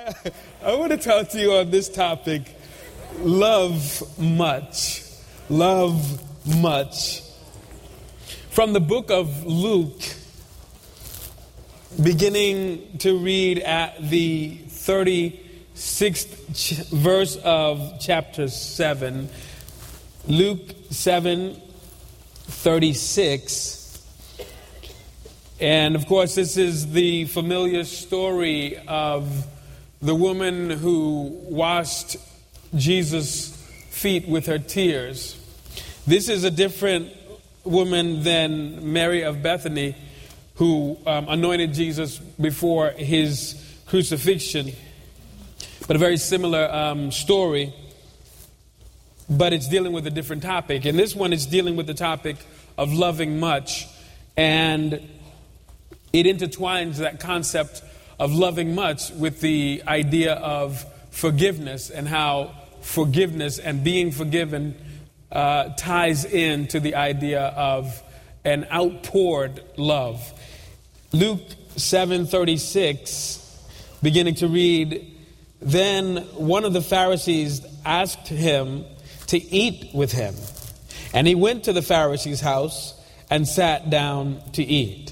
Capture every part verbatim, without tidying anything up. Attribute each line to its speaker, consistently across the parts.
Speaker 1: I, I want to talk to you on this topic, love much. Love much. From the book of Luke, beginning to read at the thirty-sixth verse of chapter seven, Luke seven thirty-six. And of course, this is the familiar story of the woman who washed Jesus' feet with her tears. This is a different woman than Mary of Bethany, who um, anointed Jesus before his crucifixion. But a very similar um, story, but it's dealing with a different topic. And this one is dealing with the topic of loving much. And it intertwines that concept of loving much with the idea of forgiveness and how forgiveness and being forgiven uh, ties into the idea of an outpoured love. Luke seven thirty-six, beginning to read, "Then one of the Pharisees asked him to eat with him. And he went to the Pharisee's house and sat down to eat.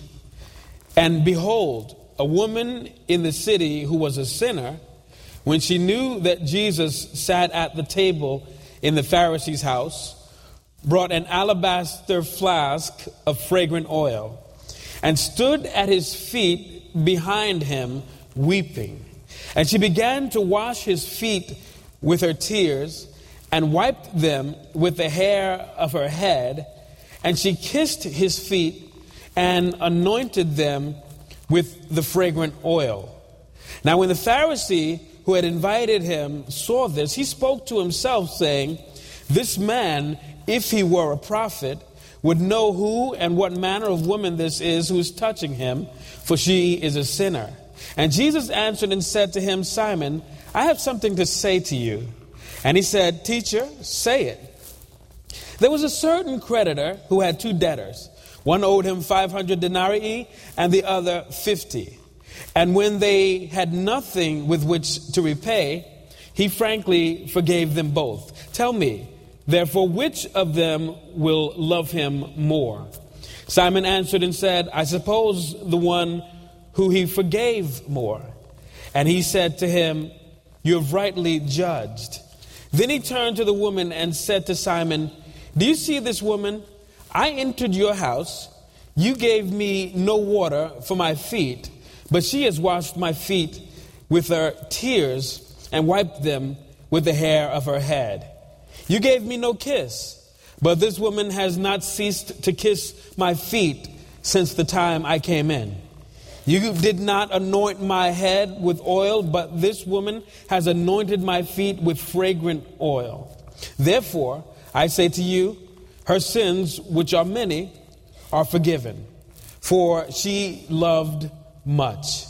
Speaker 1: And behold, a woman in the city who was a sinner, when she knew that Jesus sat at the table in the Pharisee's house, brought an alabaster flask of fragrant oil, and stood at his feet behind him, weeping. And she began to wash his feet with her tears, and wiped them with the hair of her head, and she kissed his feet and anointed them with the fragrant oil. Now when the Pharisee who had invited him saw this, he spoke to himself, saying, This man, if he were a prophet, would know who and what manner of woman this is who is touching him, for she is a sinner. And Jesus answered and said to him, Simon, I have something to say to you. And he said, Teacher, say it. There was a certain creditor who had two debtors. One owed him five hundred denarii and the other fifty. And when they had nothing with which to repay, he frankly forgave them both. Tell me, therefore, which of them will love him more? Simon answered and said, I suppose the one who he forgave more. And he said to him, You have rightly judged. Then he turned to the woman and said to Simon, Do you see this woman? I entered your house. You gave me no water for my feet, but she has washed my feet with her tears and wiped them with the hair of her head. You gave me no kiss, but this woman has not ceased to kiss my feet since the time I came in. You did not anoint my head with oil, but this woman has anointed my feet with fragrant oil. Therefore, I say to you, her sins, which are many, are forgiven, for she loved much.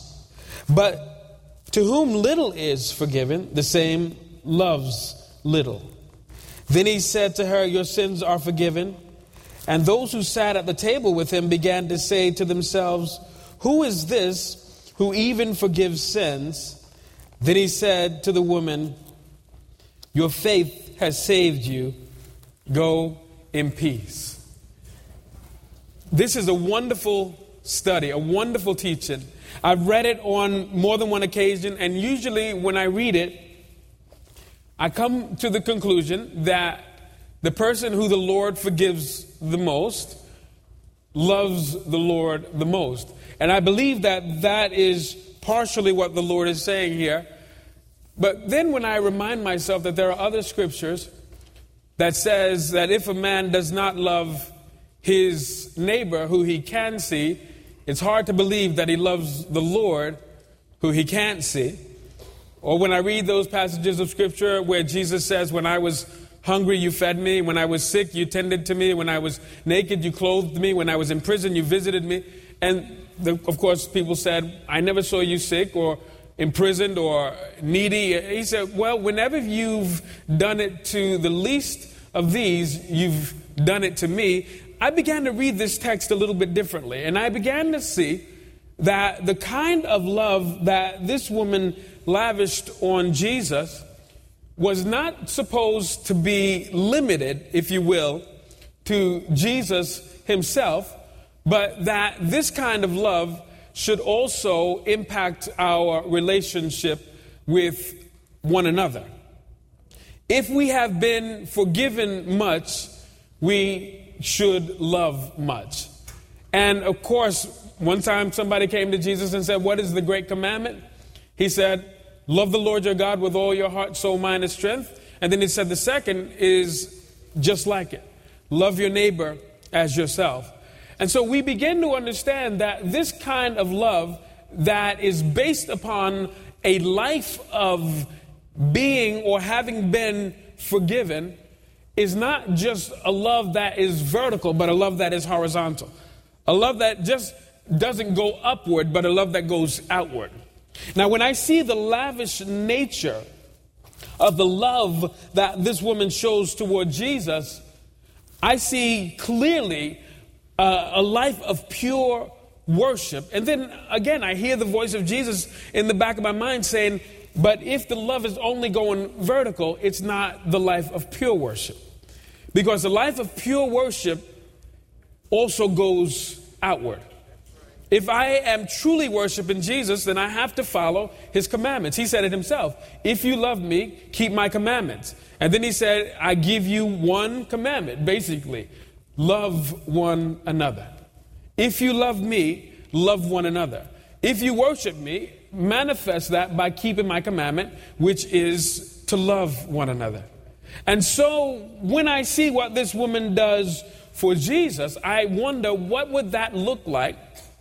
Speaker 1: But to whom little is forgiven, the same loves little. Then he said to her, Your sins are forgiven. And those who sat at the table with him began to say to themselves, Who is this who even forgives sins? Then he said to the woman, Your faith has saved you. Go in peace. This is a wonderful study, a wonderful teaching. I've read it on more than one occasion, and usually when I read it, I come to the conclusion that the person who the Lord forgives the most loves the Lord the most. And I believe that that is partially what the Lord is saying here. But then when I remind myself that there are other scriptures that says that if a man does not love his neighbor who he can see, it's hard to believe that he loves the Lord who he can't see. Or when I read those passages of scripture where Jesus says, when I was hungry, you fed me. When I was sick, you tended to me. When I was naked, you clothed me. When I was in prison, you visited me. And the, of course, people said, I never saw you sick or imprisoned or needy. He said, well, whenever you've done it to the least of these, you've done it to me. I began to read this text a little bit differently, and I began to see that the kind of love that this woman lavished on Jesus was not supposed to be limited, if you will, to Jesus himself, but that this kind of love should also impact our relationship with one another. If we have been forgiven much, we should love much. And of course, one time somebody came to Jesus and said, "What is the great commandment?" He said, "Love the Lord your God with all your heart, soul, mind, and strength." And then he said the second is just like it. Love your neighbor as yourself. And so we begin to understand that this kind of love that is based upon a life of being or having been forgiven is not just a love that is vertical, but a love that is horizontal. A love that just doesn't go upward, but a love that goes outward. Now, when I see the lavish nature of the love that this woman shows toward Jesus, I see clearly uh, a life of pure worship. And then again, I hear the voice of Jesus in the back of my mind saying, but if the love is only going vertical, it's not the life of pure worship. Because the life of pure worship also goes outward. If I am truly worshiping Jesus, then I have to follow his commandments. He said it himself. If you love me, keep my commandments. And then he said, I give you one commandment, basically. Love one another. If you love me, love one another. If you worship me, manifest that by keeping my commandment, which is to love one another. And so when I see what this woman does for Jesus, I wonder, what would that look like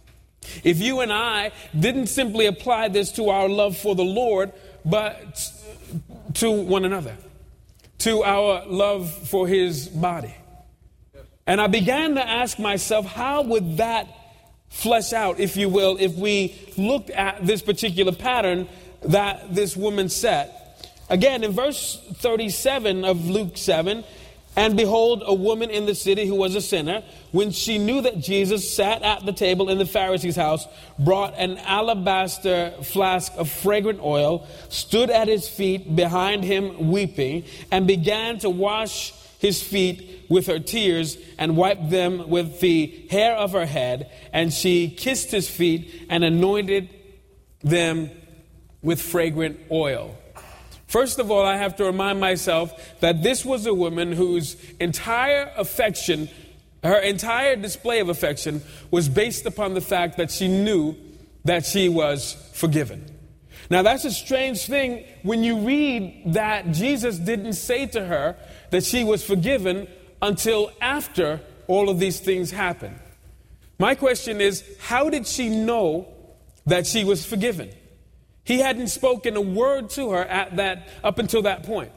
Speaker 1: if you and I didn't simply apply this to our love for the Lord, but to one another, to our love for his body? And I began to ask myself, how would that flesh out, if you will, if we looked at this particular pattern that this woman set? Again, in verse thirty-seven of Luke seven, and behold, a woman in the city who was a sinner, when she knew that Jesus sat at the table in the Pharisee's house, brought an alabaster flask of fragrant oil, stood at his feet behind him weeping, and began to wash his feet with her tears and wiped them with the hair of her head. And she kissed his feet and anointed them with fragrant oil. First of all, I have to remind myself that this was a woman whose entire affection, her entire display of affection was based upon the fact that she knew that she was forgiven. Now, that's a strange thing when you read that Jesus didn't say to her that she was forgiven until after all of these things happened. My question is, how did she know that she was forgiven? He hadn't spoken a word to her at that up until that point.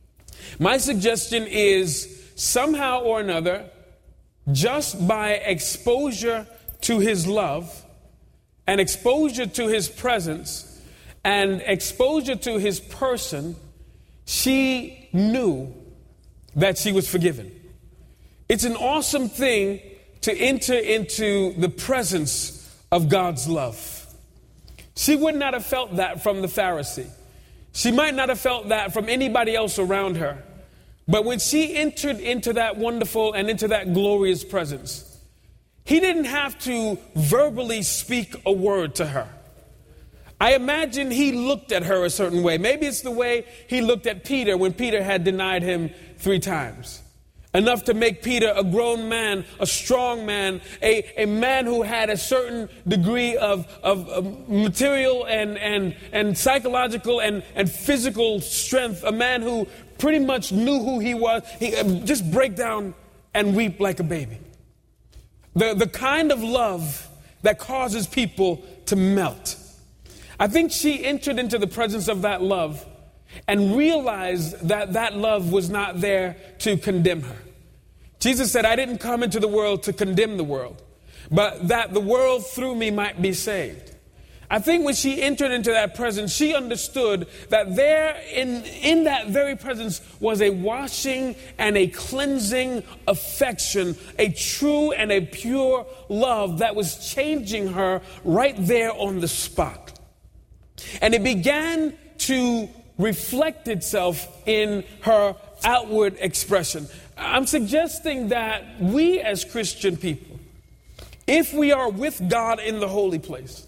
Speaker 1: My suggestion is, somehow or another, just by exposure to his love and exposure to his presence and exposure to his person, she knew that she was forgiven. It's an awesome thing to enter into the presence of God's love. She would not have felt that from the Pharisee. She might not have felt that from anybody else around her. But when she entered into that wonderful and into that glorious presence, he didn't have to verbally speak a word to her. I imagine he looked at her a certain way. Maybe it's the way he looked at Peter when Peter had denied him three times. Enough to make Peter a grown man, a strong man, a, a man who had a certain degree of, of, of material and, and, and psychological and, and physical strength. A man who pretty much knew who he was. He just break down and weep like a baby. The, the kind of love that causes people to melt. I think she entered into the presence of that love and realized that that love was not there to condemn her. Jesus said, I didn't come into the world to condemn the world, but that the world through me might be saved. I think when she entered into that presence, she understood that there in, in that very presence was a washing and a cleansing affection, a true and a pure love that was changing her right there on the spot. And it began to reflect itself in her outward expression. I'm suggesting that we as Christian people, if we are with God in the holy place,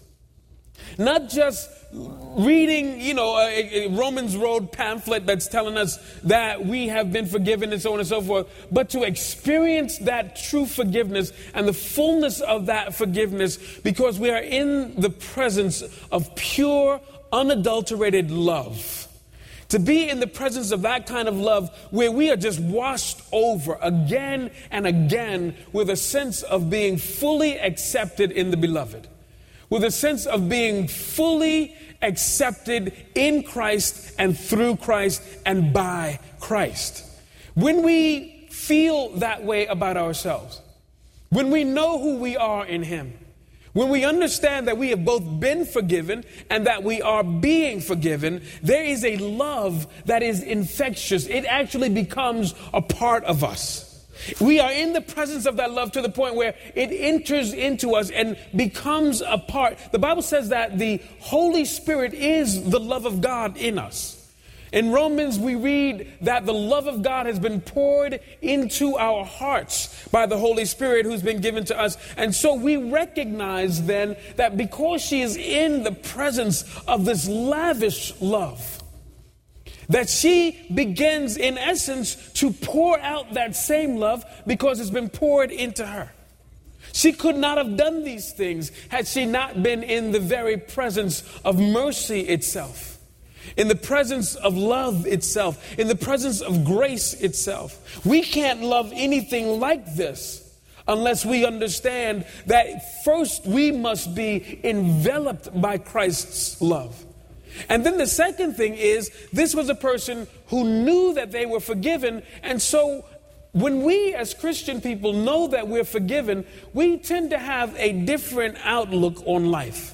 Speaker 1: not just reading, you know, a, a Romans Road pamphlet that's telling us that we have been forgiven and so on and so forth, but to experience that true forgiveness and the fullness of that forgiveness because we are in the presence of pure, unadulterated love. To be in the presence of that kind of love where we are just washed over again and again with a sense of being fully accepted in the beloved. With a sense of being fully accepted in Christ and through Christ and by Christ. When we feel that way about ourselves, when we know who we are in Him, when we understand that we have both been forgiven and that we are being forgiven, there is a love that is infectious. It actually becomes a part of us. We are in the presence of that love to the point where it enters into us and becomes a part. The Bible says that the Holy Spirit is the love of God in us. In Romans, we read that the love of God has been poured into our hearts by the Holy Spirit who's been given to us. And so we recognize then that because she is in the presence of this lavish love, that she begins, in essence, to pour out that same love because it's been poured into her. She could not have done these things had she not been in the very presence of mercy itself, in the presence of love itself, in the presence of grace itself. We can't love anything like this unless we understand that first we must be enveloped by Christ's love. And then the second thing is, this was a person who knew that they were forgiven. And so when we as Christian people know that we're forgiven, we tend to have a different outlook on life.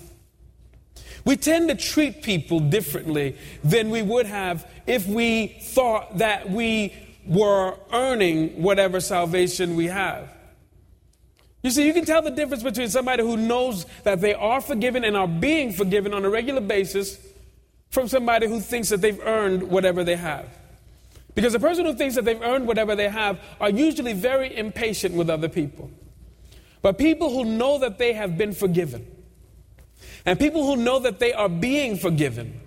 Speaker 1: We tend to treat people differently than we would have if we thought that we were earning whatever salvation we have. You see, you can tell the difference between somebody who knows that they are forgiven and are being forgiven on a regular basis from somebody who thinks that they've earned whatever they have. Because the person who thinks that they've earned whatever they have are usually very impatient with other people. But people who know that they have been forgiven, and people who know that they are being forgiven,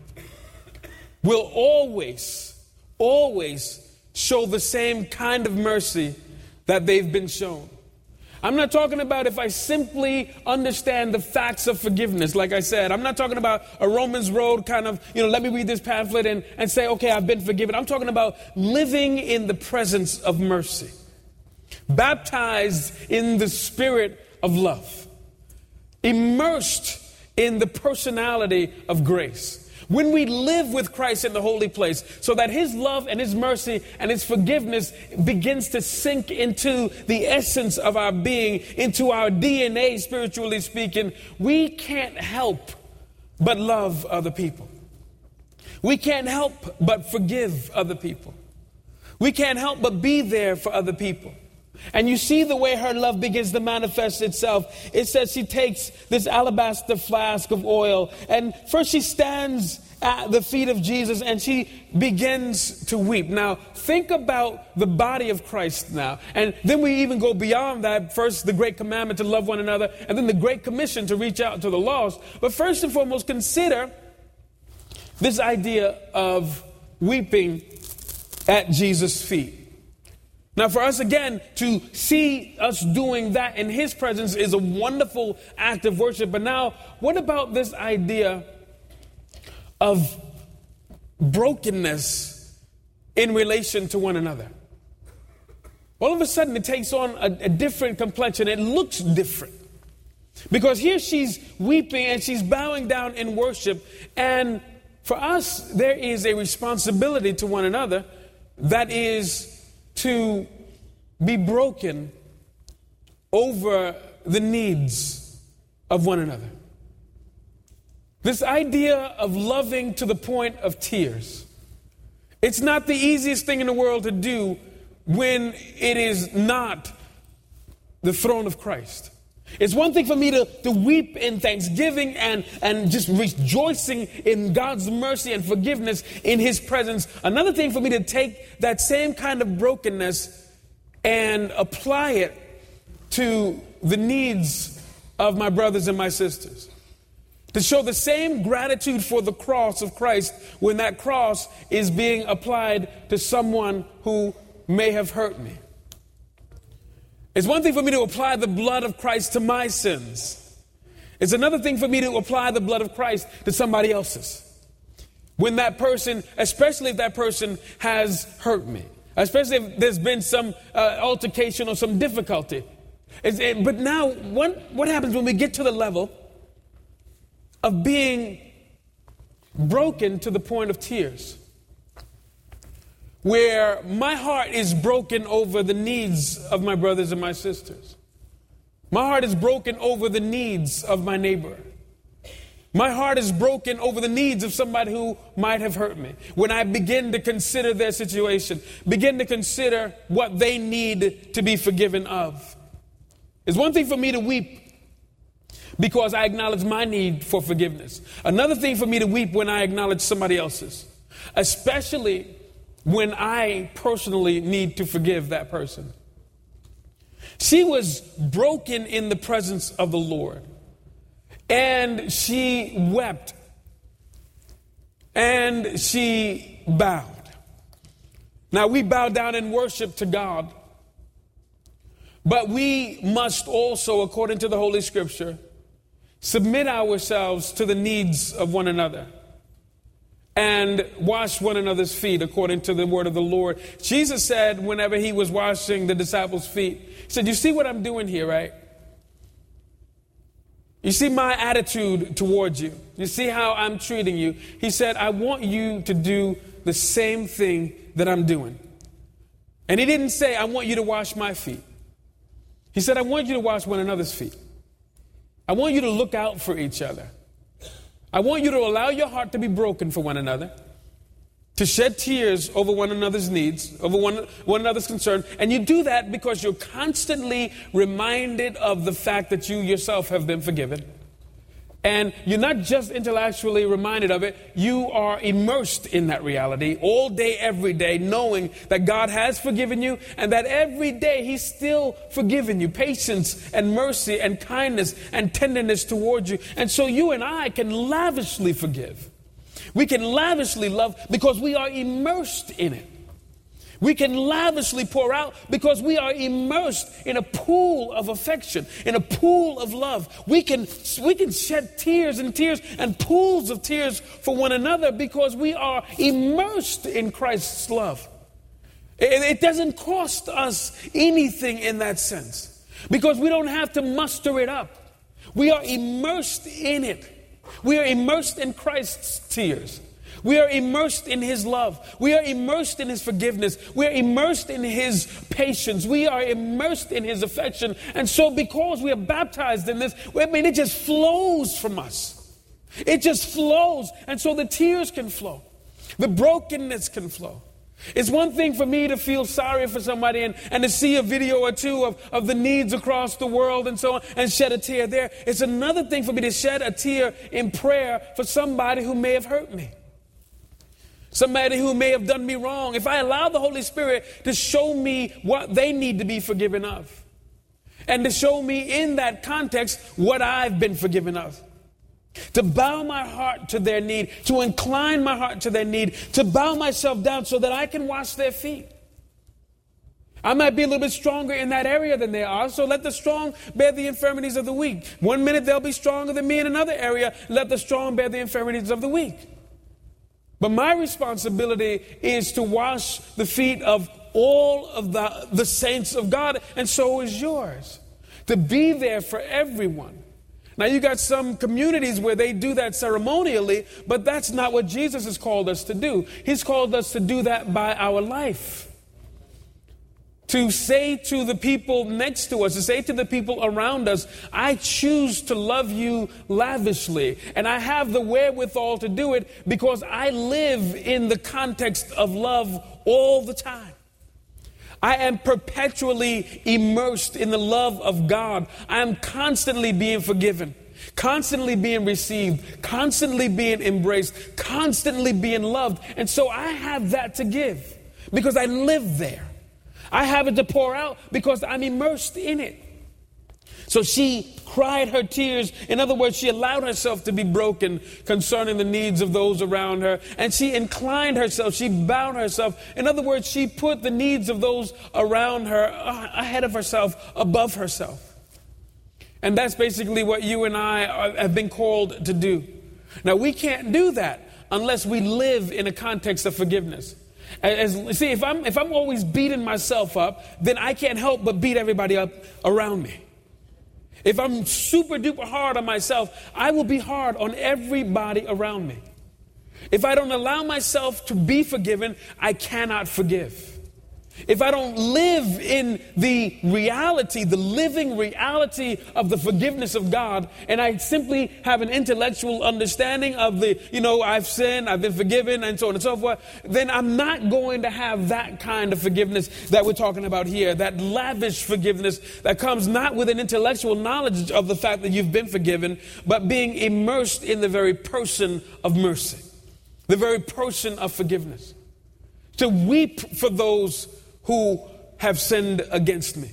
Speaker 1: will always, always show the same kind of mercy that they've been shown. I'm not talking about if I simply understand the facts of forgiveness, like I said. I'm not talking about a Romans Road kind of, you know, let me read this pamphlet and, and say, okay, I've been forgiven. I'm talking about living in the presence of mercy, baptized in the spirit of love, immersed in the personality of grace. When we live with Christ in the holy place, so that His love and His mercy and His forgiveness begins to sink into the essence of our being, into our D N A, spiritually speaking, we can't help but love other people. We can't help but forgive other people. We can't help but be there for other people. And you see the way her love begins to manifest itself. It says she takes this alabaster flask of oil, and first she stands at the feet of Jesus and she begins to weep. Now, think about the body of Christ now. And then we even go beyond that. First, the great commandment to love one another, and then the great commission to reach out to the lost. But first and foremost, consider this idea of weeping at Jesus' feet. Now, for us, again, to see us doing that in His presence is a wonderful act of worship. But now, what about this idea of brokenness in relation to one another? All of a sudden, it takes on a, a different complexion. It looks different. Because here she's weeping and she's bowing down in worship. And for us, there is a responsibility to one another that is to be broken over the needs of one another. This idea of loving to the point of tears. It's not the easiest thing in the world to do when it is not the throne of Christ. It's one thing for me to, to weep in thanksgiving and, and just rejoicing in God's mercy and forgiveness in his presence. Another thing for me to take that same kind of brokenness and apply it to the needs of my brothers and my sisters. To show the same gratitude for the cross of Christ when that cross is being applied to someone who may have hurt me. It's one thing for me to apply the blood of Christ to my sins. It's another thing for me to apply the blood of Christ to somebody else's. When that person, especially if that person has hurt me, especially if there's been some uh, altercation or some difficulty. It's, it, but now, what, what happens when we get to the level of being broken to the point of tears? Where my heart is broken over the needs of my brothers and my sisters. My heart is broken over the needs of my neighbor. My heart is broken over the needs of somebody who might have hurt me. When I begin to consider their situation, begin to consider what they need to be forgiven of. It's one thing for me to weep because I acknowledge my need for forgiveness. Another thing for me to weep when I acknowledge somebody else's. Especially when I personally need to forgive that person. She was broken in the presence of the Lord. And she wept. And she bowed. Now we bow down in worship to God. But we must also, according to the Holy Scripture, submit ourselves to the needs of one another. And wash one another's feet according to the word of the Lord. Jesus said whenever he was washing the disciples' feet, he said, you see what I'm doing here, right? You see my attitude towards you. You see how I'm treating you. He said, I want you to do the same thing that I'm doing. And he didn't say, I want you to wash my feet. He said, I want you to wash one another's feet. I want you to look out for each other. I want you to allow your heart to be broken for one another, to shed tears over one another's needs, over one, one another's concern. And you do that because you're constantly reminded of the fact that you yourself have been forgiven. And you're not just intellectually reminded of it, you are immersed in that reality all day, every day, knowing that God has forgiven you and that every day he's still forgiven you. Patience and mercy and kindness and tenderness towards you. And so you and I can lavishly forgive. We can lavishly love because we are immersed in it. We can lavishly pour out because we are immersed in a pool of affection, in a pool of love. We can, we can shed tears and tears and pools of tears for one another because we are immersed in Christ's love. It, it doesn't cost us anything in that sense because we don't have to muster it up. We are immersed in it. We are immersed in Christ's tears. We are immersed in his love. We are immersed in his forgiveness. We are immersed in his patience. We are immersed in his affection. And so because we are baptized in this, I mean, it just flows from us. It just flows. And so the tears can flow. The brokenness can flow. It's one thing for me to feel sorry for somebody and, and to see a video or two of, of the needs across the world and so on and shed a tear there. It's another thing for me to shed a tear in prayer for somebody who may have hurt me. Somebody who may have done me wrong. If I allow the Holy Spirit to show me what they need to be forgiven of. And to show me in that context what I've been forgiven of. To bow my heart to their need. To incline my heart to their need. To bow myself down so that I can wash their feet. I might be a little bit stronger in that area than they are. So let the strong bear the infirmities of the weak. One minute they'll be stronger than me in another area. Let the strong bear the infirmities of the weak. But my responsibility is to wash the feet of all of the, the saints of God, and so is yours. To be there for everyone. Now you got some communities where they do that ceremonially, but that's not what Jesus has called us to do. He's called us to do that by our life. To say to the people next to us, to say to the people around us, I choose to love you lavishly. And I have the wherewithal to do it because I live in the context of love all the time. I am perpetually immersed in the love of God. I am constantly being forgiven, constantly being received, constantly being embraced, constantly being loved. And so I have that to give because I live there. I have it to pour out because I'm immersed in it. So she cried her tears. In other words, she allowed herself to be broken concerning the needs of those around her. And she inclined herself. She bowed herself. In other words, she put the needs of those around her ahead of herself, above herself. And that's basically what you and I are, have been called to do. Now, we can't do that unless we live in a context of forgiveness. As, see, if I'm, if I'm always beating myself up, then I can't help but beat everybody up around me. If I'm super duper hard on myself, I will be hard on everybody around me. If I don't allow myself to be forgiven, I cannot forgive. If I don't live in the reality, the living reality of the forgiveness of God, and I simply have an intellectual understanding of the, you know, I've sinned, I've been forgiven, and so on and so forth, then I'm not going to have that kind of forgiveness that we're talking about here, that lavish forgiveness that comes not with an intellectual knowledge of the fact that you've been forgiven, but being immersed in the very person of mercy, the very person of forgiveness. To weep for those who have sinned against me,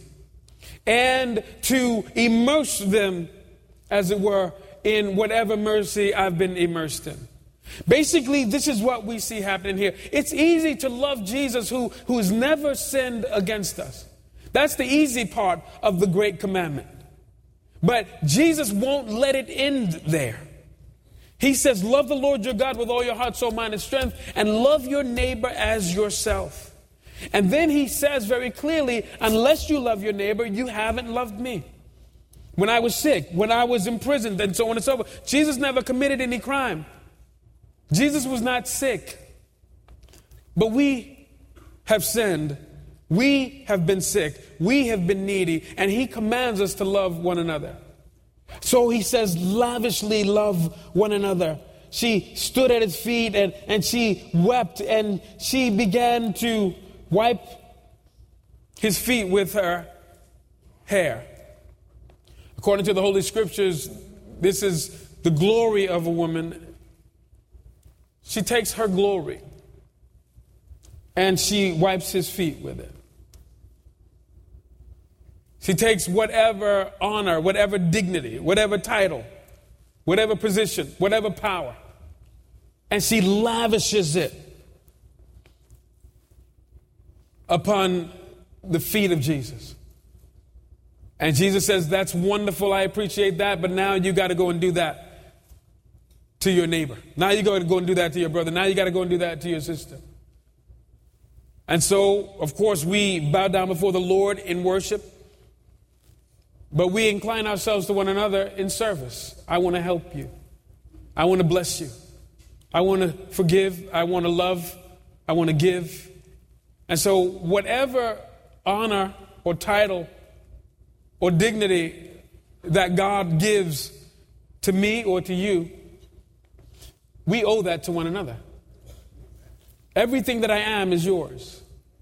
Speaker 1: and to immerse them, as it were, in whatever mercy I've been immersed in. Basically, this is what we see happening here. It's easy to love Jesus who, who has never sinned against us. That's the easy part of the great commandment. But Jesus won't let it end there. He says, love the Lord your God with all your heart, soul, mind, and strength, and love your neighbor as yourself. And then he says very clearly, unless you love your neighbor, you haven't loved me. When I was sick, when I was imprisoned, and so on and so forth. Jesus never committed any crime. Jesus was not sick. But we have sinned. We have been sick. We have been needy. And he commands us to love one another. So he says, lavishly love one another. She stood at his feet and, and she wept and she began to wipe his feet with her hair. According to the Holy Scriptures, this is the glory of a woman. She takes her glory and she wipes his feet with it. She takes whatever honor, whatever dignity, whatever title, whatever position, whatever power, and she lavishes it upon the feet of Jesus. And Jesus says, that's wonderful, I appreciate that, but now you got to go and do that to your neighbor. Now you got to go and do that to your brother. Now you got to go and do that to your sister. And so, of course, we bow down before the Lord in worship, but we incline ourselves to one another in service. I want to help you. I want to bless you. I want to forgive. I want to love. I want to give. And so whatever honor or title or dignity that God gives to me or to you, we owe that to one another. Everything that I am is yours.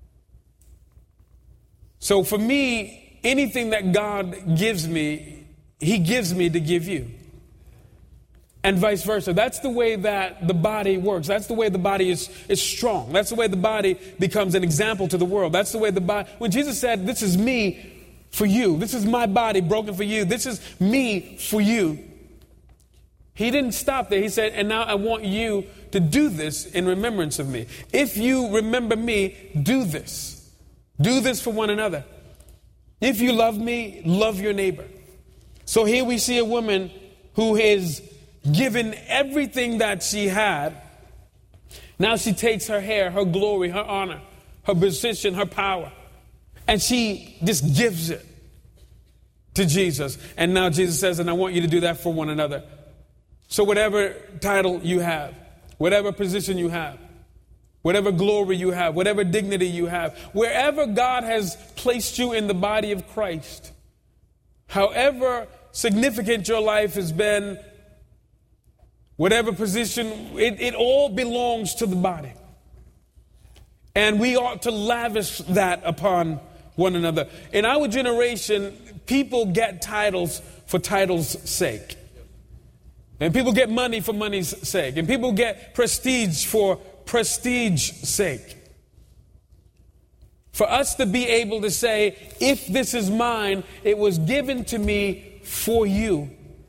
Speaker 1: So for me, anything that God gives me, he gives me to give you. And vice versa. That's the way that the body works. That's the way the body is, is strong. That's the way the body becomes an example to the world. That's the way the body... When Jesus said, this is me for you. This is my body broken for you. This is me for you. He didn't stop there. He said, and now I want you to do this in remembrance of me. If you remember me, do this. Do this for one another. If you love me, love your neighbor. So here we see a woman who is given everything that she had. Now she takes her hair, her glory, her honor, her position, her power, and she just gives it to Jesus. And now Jesus says, and I want you to do that for one another. So whatever title you have, whatever position you have, whatever glory you have, whatever dignity you have, wherever God has placed you in the body of Christ, however significant your life has been, whatever position, it, it all belongs to the body. And we ought to lavish that upon one another. In our generation, people get titles for titles' sake. And people get money for money's sake. And people get prestige for prestige's sake. For us to be able to say, if this is mine, it was given to me for you.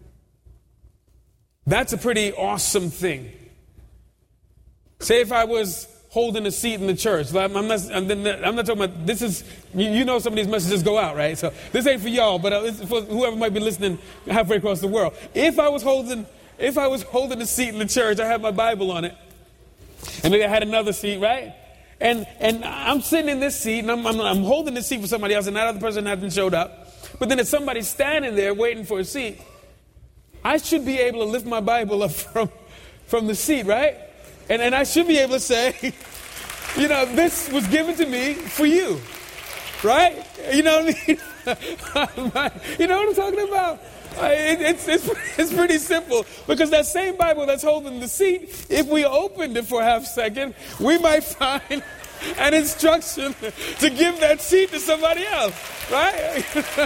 Speaker 1: That's a pretty awesome thing. Say if I was holding a seat in the church. I'm not, I'm not talking about, this is, you know some of these messages go out, right? So this ain't for y'all, but it's for whoever might be listening halfway across the world. If I was holding, if I was holding a seat in the church, I had my Bible on it. And maybe I had another seat, right? And and I'm sitting in this seat, and I'm, I'm, I'm holding this seat for somebody else, and that other person hasn't showed up. But then if somebody's standing there waiting for a seat, I should be able to lift my Bible up from, from the seat, right? And and I should be able to say, you know, this was given to me for you, right? You know what I mean? You know what I'm talking about? It, it's, it's, it's pretty simple, because that same Bible that's holding the seat, if we opened it for a half second, we might find an instruction to give that seat to somebody else, right?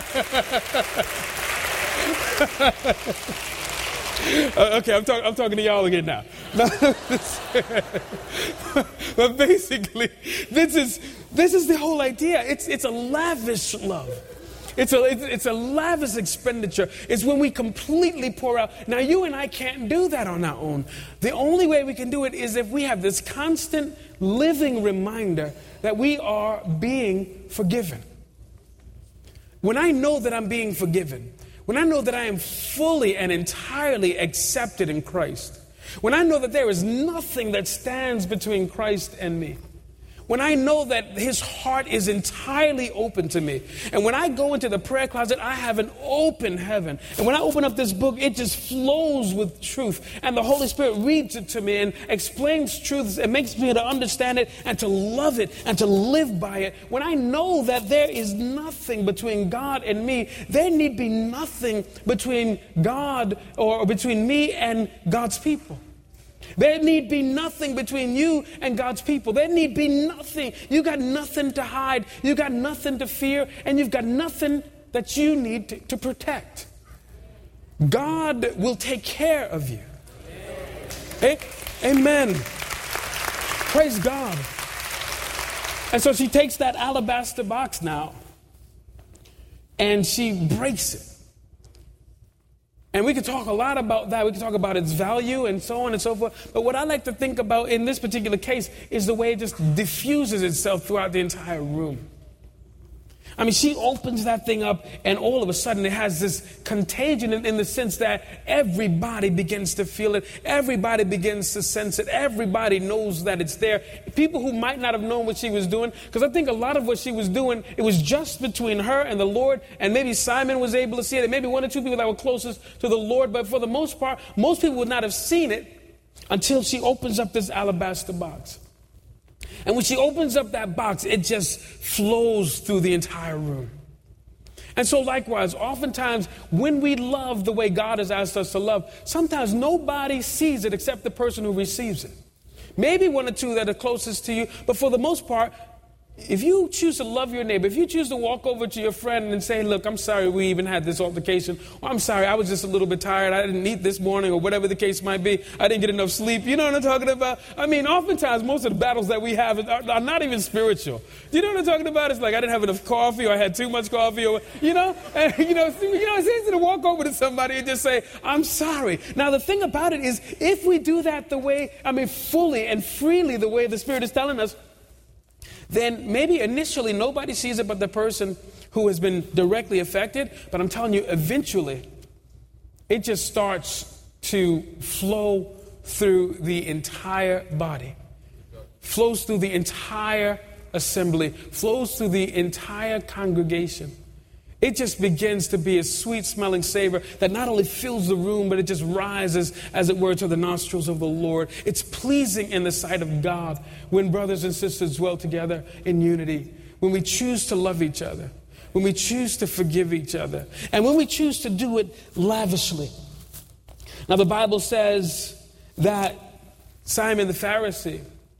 Speaker 1: Uh, okay, I'm, talk- I'm talking to y'all again now. But basically, this is this is the whole idea. It's it's a lavish love. It's a it's, it's a lavish expenditure. It's when we completely pour out. Now, you and I can't do that on our own. The only way we can do it is if we have this constant living reminder that we are being forgiven. When I know that I'm being forgiven, when I know that I am fully and entirely accepted in Christ, when I know that there is nothing that stands between Christ and me, when I know that his heart is entirely open to me, and when I go into the prayer closet, I have an open heaven, and when I open up this book, it just flows with truth, and the Holy Spirit reads it to me and explains truths and makes me to understand it and to love it and to live by it. When I know that there is nothing between God and me, there need be nothing between God or between me and God's people. There need be nothing between you and God's people. There need be nothing. You got nothing to hide. You got nothing to fear. And you've got nothing that you need to, to protect. God will take care of you. Hey, amen. Praise God. And so she takes that alabaster box now and she breaks it. And we could talk a lot about that. We could talk about its value and so on and so forth. But what I like to think about in this particular case is the way it just diffuses itself throughout the entire room. I mean, she opens that thing up, and all of a sudden it has this contagion in, in the sense that everybody begins to feel it. Everybody begins to sense it. Everybody knows that it's there. People who might not have known what she was doing, because I think a lot of what she was doing, it was just between her and the Lord, and maybe Simon was able to see it, and maybe one or two people that were closest to the Lord, but for the most part, most people would not have seen it until she opens up this alabaster box. And when she opens up that box, it just flows through the entire room. And so likewise, oftentimes when we love the way God has asked us to love, sometimes nobody sees it except the person who receives it. Maybe one or two that are closest to you, but for the most part, if you choose to love your neighbor, if you choose to walk over to your friend and say, look, I'm sorry we even had this altercation, or I'm sorry, I was just a little bit tired, I didn't eat this morning, or whatever the case might be, I didn't get enough sleep, you know what I'm talking about? I mean, oftentimes, most of the battles that we have are, are not even spiritual. You know what I'm talking about? It's like, I didn't have enough coffee, or I had too much coffee, or, you know, and, you know, you know, it's easy to walk over to somebody and just say, I'm sorry. Now, the thing about it is, if we do that the way, I mean, fully and freely the way the Spirit is telling us, then maybe initially nobody sees it but the person who has been directly affected. But I'm telling you, eventually, it just starts to flow through the entire body, flows through the entire assembly, flows through the entire congregation. It just begins to be a sweet-smelling savor that not only fills the room, but it just rises, as it were, to the nostrils of the Lord. It's pleasing in the sight of God when brothers and sisters dwell together in unity, when we choose to love each other, when we choose to forgive each other, and when we choose to do it lavishly. Now, the Bible says that Simon the Pharisee,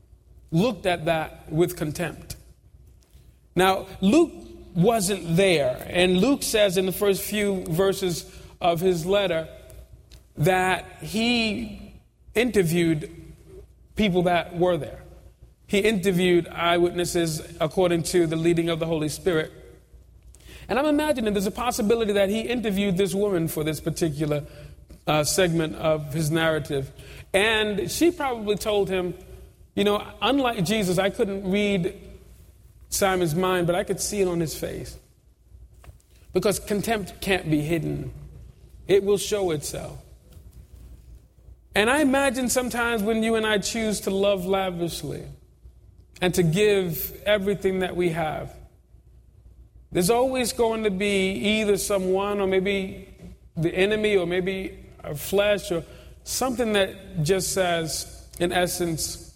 Speaker 1: looked at that with contempt. Now, Luke wasn't there, and Luke says in the first few verses of his letter that he interviewed people that were there. He interviewed eyewitnesses according to the leading of the Holy Spirit. And I'm imagining there's a possibility that he interviewed this woman for this particular uh, segment of his narrative. And she probably told him, you know, unlike Jesus, I couldn't read Simon's mind, but I could see it on his face. Because contempt can't be hidden. It will show itself. And I imagine sometimes when you and I choose to love lavishly and to give everything that we have, there's always going to be either someone or maybe the enemy or maybe our flesh or something that just says, in essence,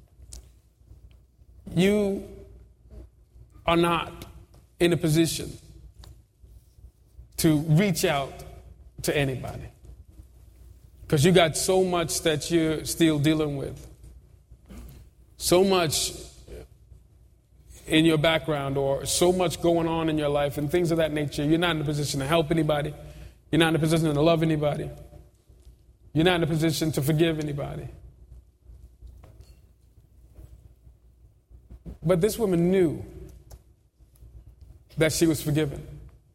Speaker 1: you are not in a position to reach out to anybody. Because you got so much that you're still dealing with. So much in your background or so much going on in your life and things of that nature. You're not in a position to help anybody. You're not in a position to love anybody. You're not in a position to forgive anybody. But this woman knew that she was forgiven.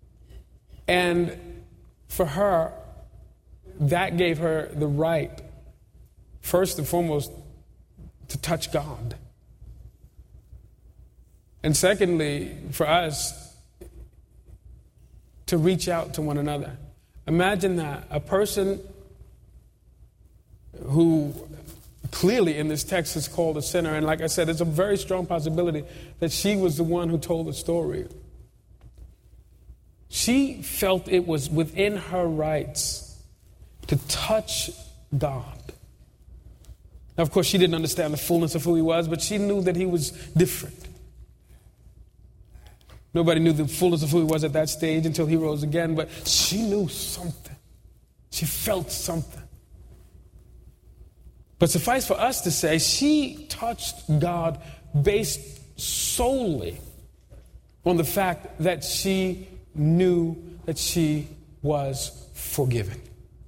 Speaker 1: And for her, that gave her the right, first and foremost, to touch God. And secondly, for us, to reach out to one another. Imagine that, a person who clearly in this text is called a sinner, and like I said, it's a very strong possibility that she was the one who told the story. She felt it was within her rights to touch God. Now, of course, she didn't understand the fullness of who he was, but she knew that he was different. Nobody knew the fullness of who he was at that stage until he rose again, but she knew something. She felt something. But suffice for us to say, she touched God based solely on the fact that she knew that she was forgiven.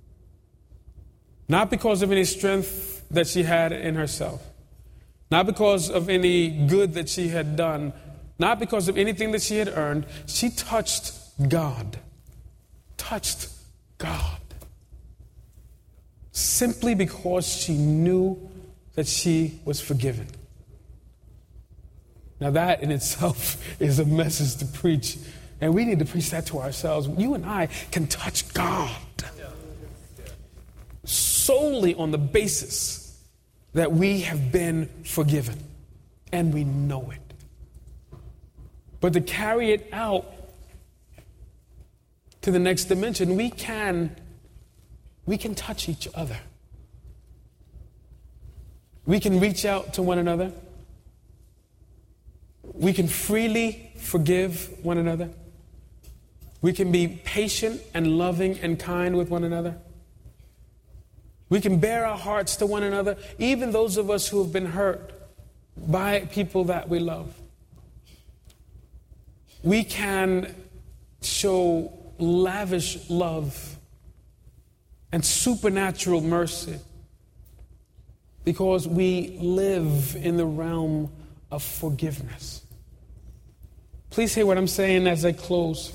Speaker 1: Not because of any strength that she had in herself. Not because of any good that she had done. Not because of anything that she had earned. She touched God. Touched God. Simply because she knew that she was forgiven. Now that in itself is a message to preach. And we need to preach that to ourselves. You and I can touch God solely on the basis that we have been forgiven. And we know it. But to carry it out to the next dimension, we can, we can touch each other. We can reach out to one another. We can freely forgive one another. We can be patient and loving and kind with one another. We can bare our hearts to one another, even those of us who have been hurt by people that we love. We can show lavish love and supernatural mercy because we live in the realm of forgiveness. Please hear what I'm saying as I close.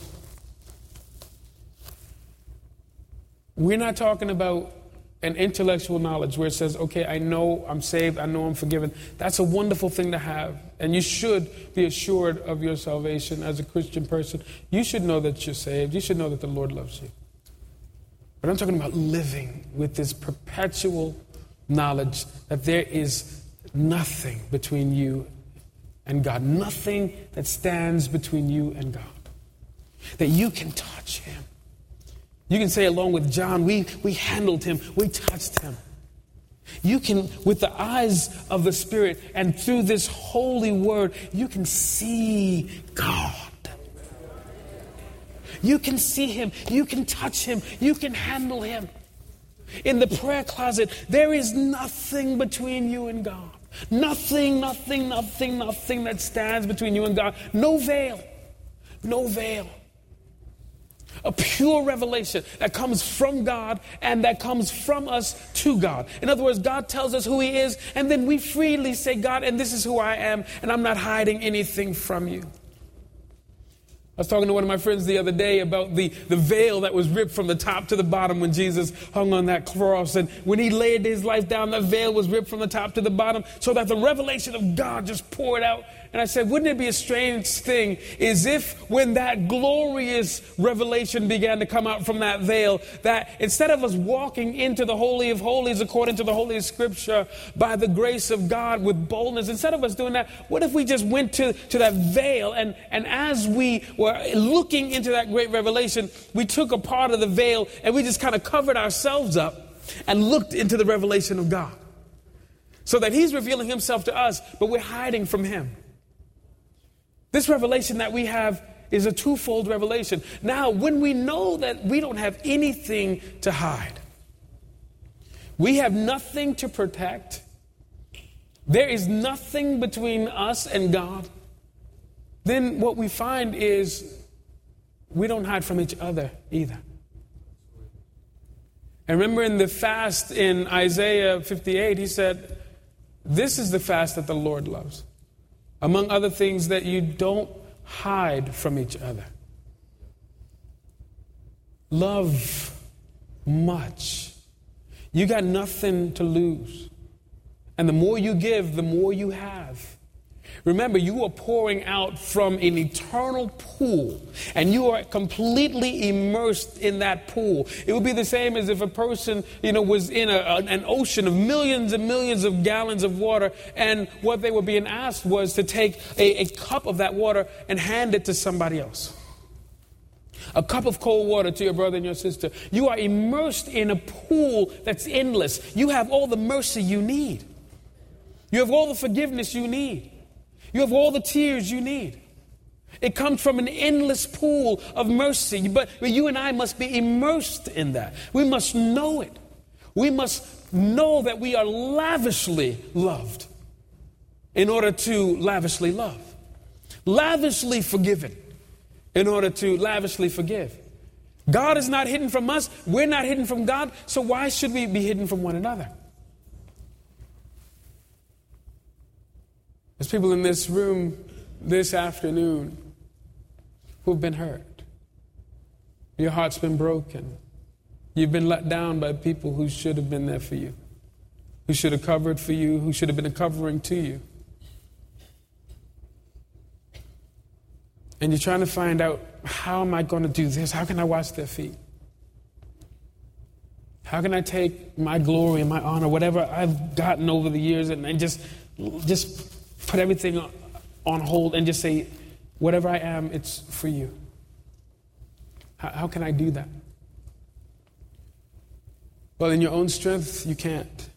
Speaker 1: We're not talking about an intellectual knowledge where it says, okay, I know I'm saved, I know I'm forgiven. That's a wonderful thing to have. And you should be assured of your salvation as a Christian person. You should know that you're saved. You should know that the Lord loves you. But I'm talking about living with this perpetual knowledge that there is nothing between you and God. Nothing that stands between you and God. That you can touch him. You can say along with John, we, we handled him, we touched him. You can, with the eyes of the Spirit and through this holy word, you can see God. You can see him, you can touch him, you can handle him. In the prayer closet, there is nothing between you and God. Nothing, nothing, nothing, nothing that stands between you and God. No veil. No veil. A pure revelation that comes from God and that comes from us to God. In other words, God tells us who he is, and then we freely say, God, and this is who I am, and I'm not hiding anything from you. I was talking to one of my friends the other day about the, the veil that was ripped from the top to the bottom when Jesus hung on that cross. And when he laid his life down, that veil was ripped from the top to the bottom so that the revelation of God just poured out. And I said, wouldn't it be a strange thing is if when that glorious revelation began to come out from that veil, that instead of us walking into the Holy of Holies according to the Holy Scripture by the grace of God with boldness, instead of us doing that, what if we just went to, to that veil and, and as we were looking into that great revelation, we took a part of the veil and we just kind of covered ourselves up and looked into the revelation of God so that he's revealing himself to us, but we're hiding from him. This revelation that we have is a twofold revelation. Now, when we know that we don't have anything to hide, we have nothing to protect, there is nothing between us and God, then what we find is we don't hide from each other either. And remember in the fast in Isaiah fifty-eight, he said, this is the fast that the Lord loves. Among other things, that you don't hide from each other. Love much. You got nothing to lose. And the more you give, the more you have. Remember, you are pouring out from an eternal pool, and you are completely immersed in that pool. It would be the same as if a person, you know, was in a, an ocean of millions and millions of gallons of water, and what they were being asked was to take a, a cup of that water and hand it to somebody else. A cup of cold water to your brother and your sister. You are immersed in a pool that's endless. You have all the mercy you need. You have all the forgiveness you need. You have all the tears you need. It comes from an endless pool of mercy. But you and I must be immersed in that. We must know it. We must know that we are lavishly loved in order to lavishly love. Lavishly forgiven in order to lavishly forgive. God is not hidden from us. We're not hidden from God. So why should we be hidden from one another? There's people in this room this afternoon who've been hurt. Your heart's been broken. You've been let down by people who should have been there for you, who should have covered for you, who should have been a covering to you. And you're trying to find out, how am I going to do this? How can I wash their feet? How can I take my glory and my honor, whatever I've gotten over the years, and, and just, just put everything on hold and just say, whatever I am, it's for you. How, how can I do that? Well, in your own strength, you can't.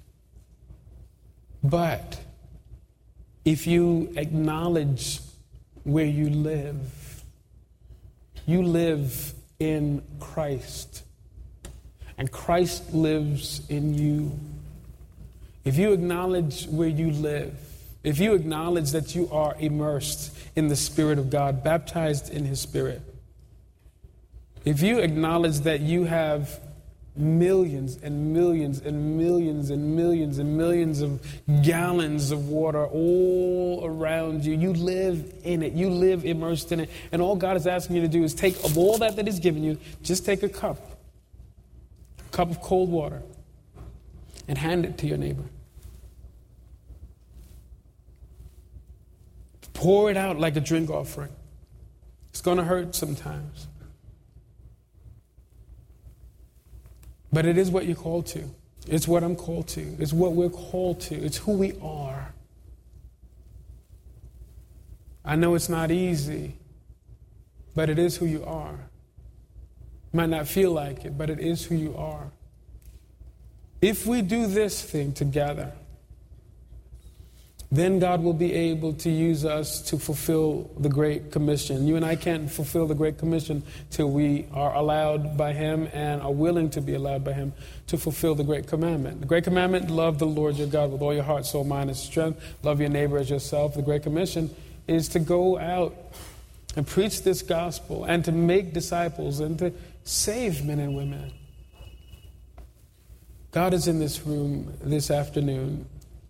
Speaker 1: But if you acknowledge where you live, you live in Christ, and Christ lives in you. If you acknowledge where you live, if you acknowledge that you are immersed in the Spirit of God, baptized in His Spirit, if you acknowledge that you have millions and millions and millions and millions and millions of gallons of water all around you, you live in it, you live immersed in it, and all God is asking you to do is take of all that that He's given you, just take a cup, a cup of cold water, and hand it to your neighbor. Pour it out like a drink offering. It's going to hurt sometimes. But it is what you're called to. It's what I'm called to. It's what we're called to. It's who we are. I know it's not easy, but it is who you are. Might not feel like it, but it is who you are. If we do this thing together, then God will be able to use us to fulfill the Great Commission. You and I can't fulfill the Great Commission till we are allowed by Him and are willing to be allowed by Him to fulfill the Great Commandment. The Great Commandment, love the Lord your God with all your heart, soul, mind, and strength. Love your neighbor as yourself. The Great Commission is to go out and preach this gospel and to make disciples and to save men and women. God is in this room this afternoon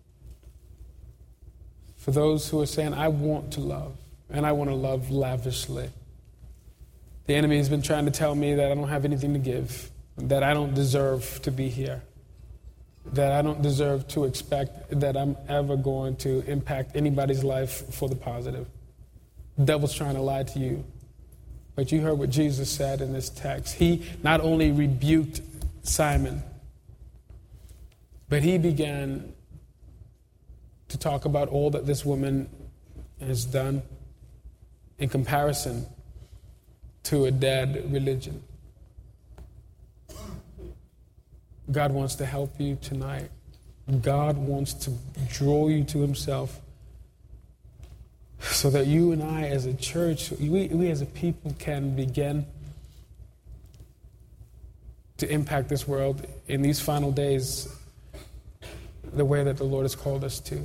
Speaker 1: for those who are saying, I want to love, and I want to love lavishly. The enemy has been trying to tell me that I don't have anything to give, that I don't deserve to be here, that I don't deserve to expect that I'm ever going to impact anybody's life for the positive. The devil's trying to lie to you. But you heard what Jesus said in this text. He not only rebuked Simon, but he began to talk about all that this woman has done in comparison to a dead religion. God wants to help you tonight. God wants to draw you to Himself so that you and I as a church, we, we as a people can begin to impact this world in these final days the way that the Lord has called us to.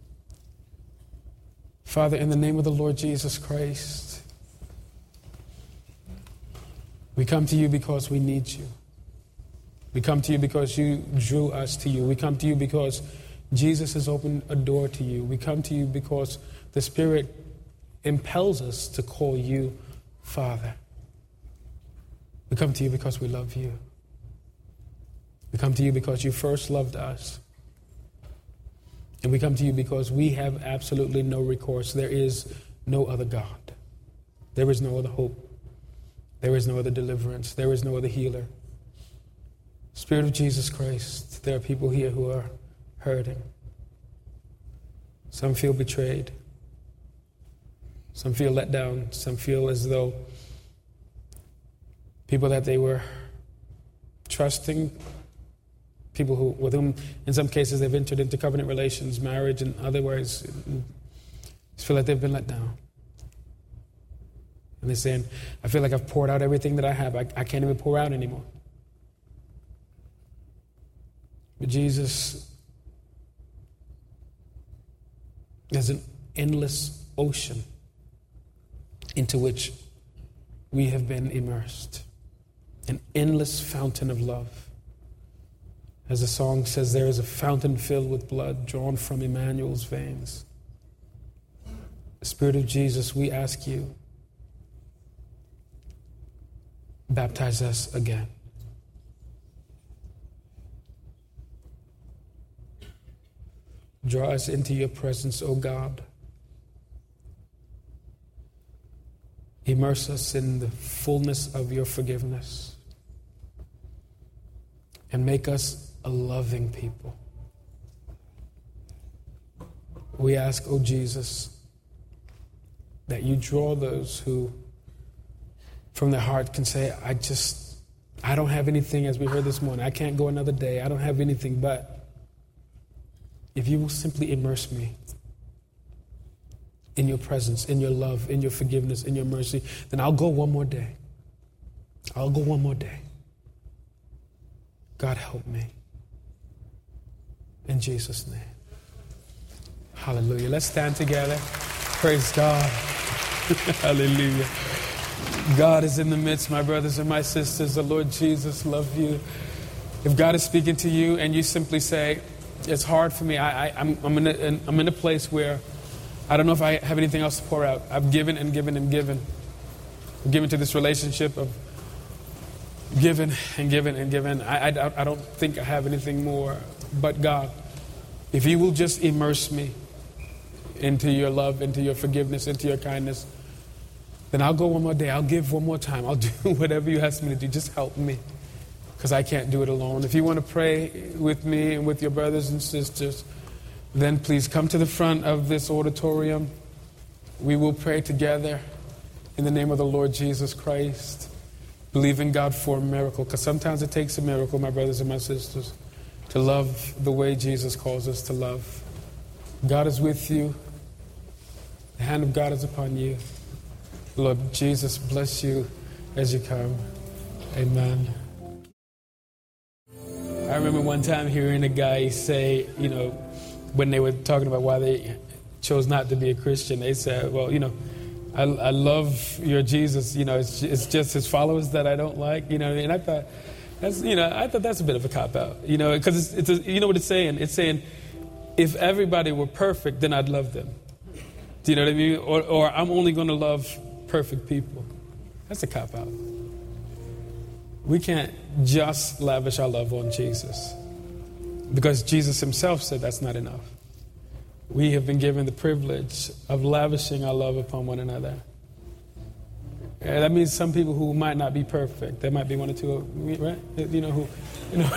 Speaker 1: Father, in the name of the Lord Jesus Christ, we come to you because we need you. We come to you because you drew us to you. We come to you because Jesus has opened a door to you. We come to you because the Spirit impels us to call you Father. We come to you because we love you. We come to you because you first loved us. And we come to you because we have absolutely no recourse. There is no other God. There is no other hope. There is no other deliverance. There is no other healer. Spirit of Jesus Christ, there are people here who are hurting. Some feel betrayed. Some feel let down. Some feel as though people that they were trusting, people who, with whom, in some cases, they've entered into covenant relations, marriage, and otherwise, feel like they've been let down. And they're saying, I feel like I've poured out everything that I have. I, I can't even pour out anymore. But Jesus is an endless ocean into which we have been immersed. An endless fountain of love. As the song says, there is a fountain filled with blood drawn from Emmanuel's veins. Spirit of Jesus, we ask you, baptize us again. Draw us into your presence, O God. Immerse us in the fullness of your forgiveness. And make us a loving people. We ask, O Jesus, that you draw those who from their heart can say, I just, I don't have anything, as we heard this morning. I can't go another day. I don't have anything, but if you will simply immerse me in your presence, in your love, in your forgiveness, in your mercy, then I'll go one more day. I'll go one more day. God, help me. In Jesus' name. Hallelujah. Let's stand together. Praise God. Hallelujah. God is in the midst, my brothers and my sisters. The Lord Jesus loves you. If God is speaking to you and you simply say, it's hard for me. I, I, I'm, I'm, in a, I'm in a place where I don't know if I have anything else to pour out. I've given and given and given. I've given to this relationship of given and given and given. I, I, I don't think I have anything more. But God, if you will just immerse me into your love, into your forgiveness, into your kindness, then I'll go one more day. I'll give one more time. I'll do whatever you ask me to do. Just help me, because I can't do it alone. If you want to pray with me and with your brothers and sisters, then please come to the front of this auditorium. We will pray together in the name of the Lord Jesus Christ. Believe in God for a miracle, because sometimes it takes a miracle, my brothers and my sisters, to love the way Jesus calls us to love. God is with you. The hand of God is upon you. Lord Jesus, bless you as you come. Amen. I remember one time hearing a guy say, you know, when they were talking about why they chose not to be a Christian, they said, well, you know, I, I love your Jesus, you know, it's, it's just his followers that I don't like, you know, and I thought, that's, you know, I thought that's a bit of a cop-out, you know, because it's, it's a, you know what it's saying? It's saying, if everybody were perfect, then I'd love them. Do you know what I mean? Or, or I'm only going to love perfect people. That's a cop-out. We can't just lavish our love on Jesus, because Jesus himself said that's not enough. We have been given the privilege of lavishing our love upon one another. And that means some people who might not be perfect. There might be one or two, right? You know, who, you know,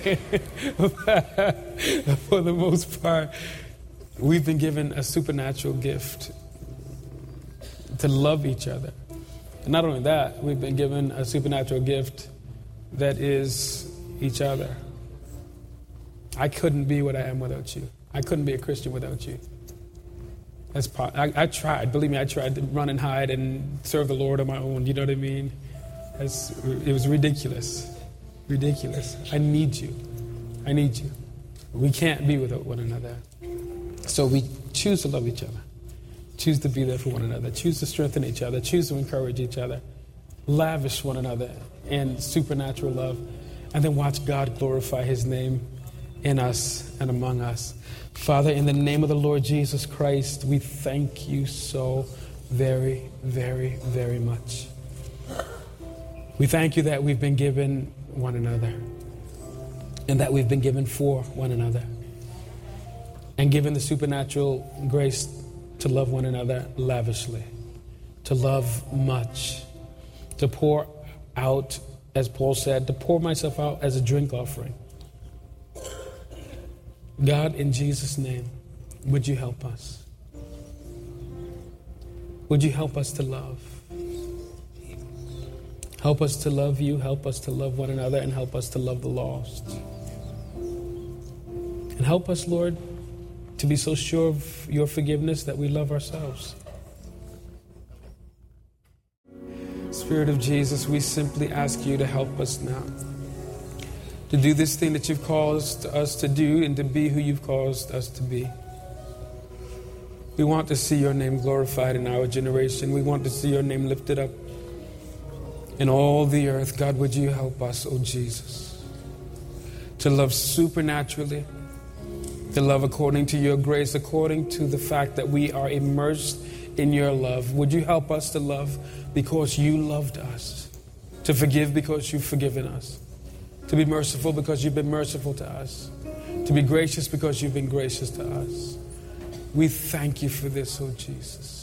Speaker 1: for the most part, we've been given a supernatural gift to love each other. And not only that, we've been given a supernatural gift that is each other. I couldn't be what I am without you. I couldn't be a Christian without you. That's part, I, I tried. Believe me, I tried to run and hide and serve the Lord on my own. You know what I mean? That's, it was ridiculous. Ridiculous. I need you. I need you. We can't be without one another. So we choose to love each other. Choose to be there for one another. Choose to strengthen each other. Choose to encourage each other. Lavish one another in supernatural love. And then watch God glorify his name in us and among us. Father, in the name of the Lord Jesus Christ, we thank you so very, very, very much. We thank you that we've been given one another, and that we've been given for one another, and given the supernatural grace to love one another lavishly, to love much, to pour out, as Paul said, to pour myself out as a drink offering. God, in Jesus' name, would you help us? Would you help us to love? Help us to love you, help us to love one another, and help us to love the lost. And help us, Lord, to be so sure of your forgiveness that we love ourselves. Spirit of Jesus, we simply ask you to help us now, to do this thing that you've caused us to do and to be who you've caused us to be. We want to see your name glorified in our generation. We want to see your name lifted up in all the earth. God, would you help us, oh Jesus, to love supernaturally, to love according to your grace, according to the fact that we are immersed in your love. Would you help us to love because you loved us, to forgive because you've forgiven us, to be merciful because you've been merciful to us, to be gracious because you've been gracious to us. We thank you for this, oh Jesus.